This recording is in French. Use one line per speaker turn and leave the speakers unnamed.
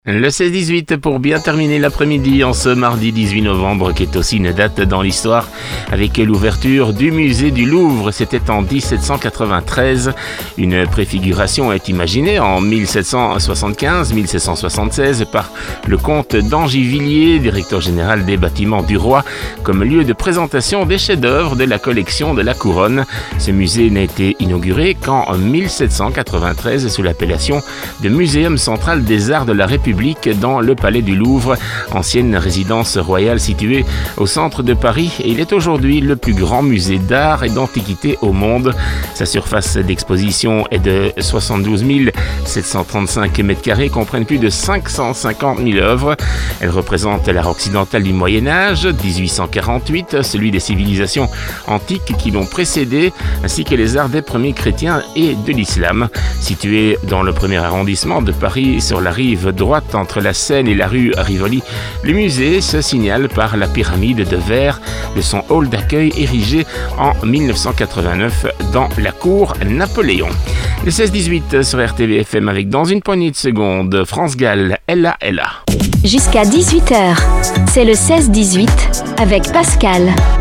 Le 16-18 pour bien terminer l'après-midi en ce mardi 18 novembre qui est aussi une date dans l'histoire avec l'ouverture du musée du Louvre. C'était en 1793. Une préfiguration est imaginée en 1775-1776 par le comte d'Angivilliers, directeur général des bâtiments du roi, comme lieu de présentation des chefs-d'œuvre de la collection de la Couronne. Ce musée n'a été inauguré qu'en 1793 sous l'appellation de Muséum central des arts de la République dans le Palais du Louvre, ancienne résidence royale située au centre de Paris, et il est aujourd'hui le plus grand musée d'art et d'antiquité au monde. Sa surface d'exposition est de 72 735 m², comprennent plus de 550 000 œuvres. Elle représente l'art occidental du Moyen-Âge, 1848, celui des civilisations antiques qui l'ont précédé, ainsi que les arts des premiers chrétiens et de l'islam. Situé dans le premier arrondissement de Paris, sur la rive droite entre la Seine et la rue Rivoli, le musée se signale par la pyramide de verre de son hall d'accueil érigé en 1989 dans la cour Napoléon. Le 16-18 sur RTV-FM avec dans une poignée de secondes France Gall, Ella.
Jusqu'à 18h, c'est le 16-18 avec Pascal.